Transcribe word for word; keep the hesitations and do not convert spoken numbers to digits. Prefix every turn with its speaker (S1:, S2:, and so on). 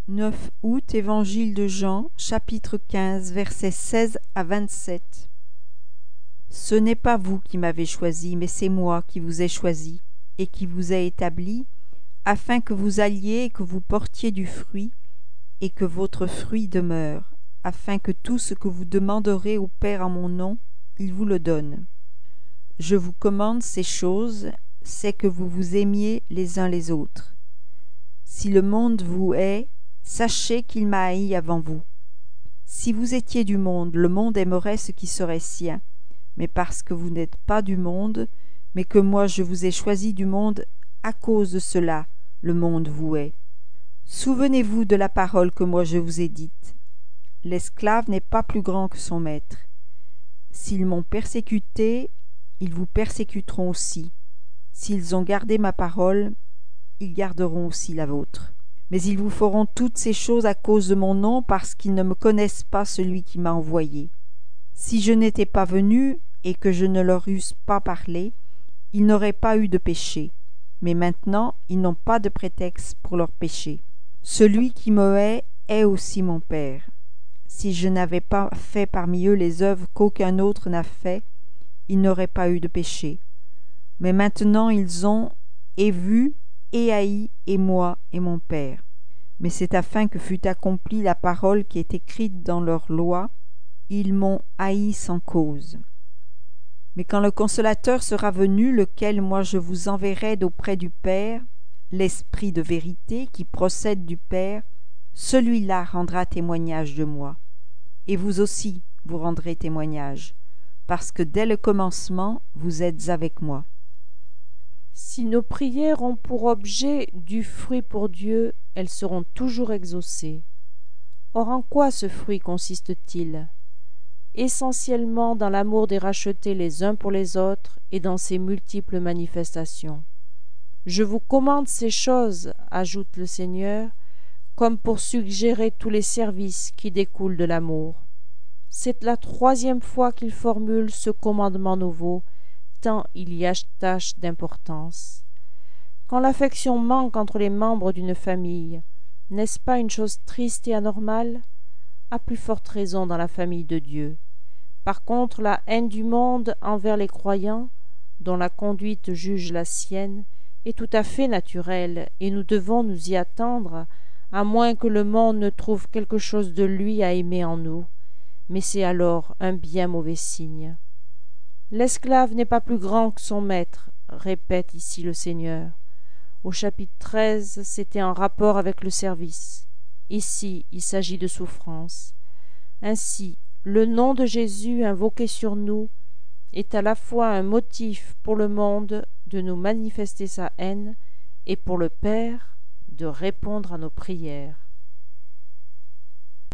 S1: neuf août, Évangile de Jean, chapitre quinze, versets seize à vingt-sept. Ce n'est pas vous qui m'avez choisi, mais c'est moi qui vous ai choisi et qui vous ai établi, afin que vous alliez et que vous portiez du fruit, et que votre fruit demeure, afin que tout ce que vous demanderez au Père en mon nom, il vous le donne. Je vous commande ces choses, c'est que vous vous aimiez les uns les autres. Si le monde vous hait, sachez qu'il m'a haï avant vous. Si vous étiez du monde, le monde aimerait ce qui serait sien, mais parce que vous n'êtes pas du monde, mais que moi je vous ai choisi du monde, à cause de cela, le monde vous hait. Souvenez-vous de la parole que moi je vous ai dite. L'esclave n'est pas plus grand que son maître. S'ils m'ont persécuté, ils vous persécuteront aussi. S'ils ont gardé ma parole, ils garderont aussi la vôtre. Mais ils vous feront toutes ces choses à cause de mon nom, parce qu'ils ne me connaissent pas celui qui m'a envoyé. Si je n'étais pas venu et que je ne leur eusse pas parlé, ils n'auraient pas eu de péché. Mais maintenant, ils n'ont pas de prétexte pour leur péché. Celui qui me hait est aussi mon Père. Si je n'avais pas fait parmi eux les œuvres qu'aucun autre n'a fait, ils n'auraient pas eu de péché. Mais maintenant ils ont et vu et haï, et moi et mon Père. Mais c'est afin que fût accomplie la parole qui est écrite dans leur loi, ils m'ont haï sans cause. Mais quand le Consolateur sera venu, lequel moi je vous enverrai d'auprès du Père, l'Esprit de vérité qui procède du Père, celui-là rendra témoignage de moi. Et vous aussi vous rendrez témoignage, parce que dès le commencement vous êtes avec moi.
S2: Si nos prières ont pour objet du fruit pour Dieu, elles seront toujours exaucées. Or en quoi ce fruit consiste-t-il? Essentiellement dans l'amour des rachetés les uns pour les autres et dans ses multiples manifestations. Je vous commande ces choses, ajoute le Seigneur, comme pour suggérer tous les services qui découlent de l'amour. C'est la troisième fois qu'il formule ce commandement nouveau, tant il y attache d'importance. Quand l'affection manque entre les membres d'une famille, n'est-ce pas une chose triste et anormale? À plus forte raison dans la famille de Dieu. Par contre, la haine du monde envers les croyants, dont la conduite juge la sienne, est tout à fait naturelle, et nous devons nous y attendre, à moins que le monde ne trouve quelque chose de lui à aimer en nous, mais c'est alors un bien mauvais signe. L'esclave n'est pas plus grand que son maître, répète ici le Seigneur. Au chapitre treize, c'était en rapport avec le service. Ici, il s'agit de souffrance. Ainsi, le nom de Jésus invoqué sur nous est à la fois un motif pour le monde de nous manifester sa haine et pour le Père de répondre à nos prières.